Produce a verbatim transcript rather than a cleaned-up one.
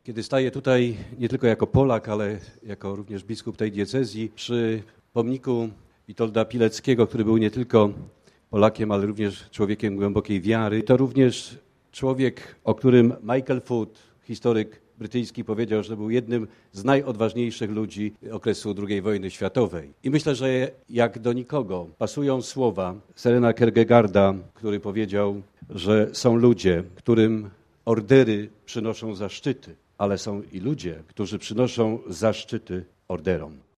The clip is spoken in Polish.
Kiedy staję tutaj nie tylko jako Polak, ale jako również biskup tej diecezji przy pomniku Witolda Pileckiego, który był nie tylko Polakiem, ale również człowiekiem głębokiej wiary, to również człowiek, o którym Michael Foot, historyk brytyjski, powiedział, że był jednym z najodważniejszych ludzi okresu drugiej wojny światowej. I myślę, że jak do nikogo pasują słowa Sørena Kierkegaarda, który powiedział, że są ludzie, którym ordery przynoszą zaszczyty, ale są i ludzie, którzy przynoszą zaszczyty orderom.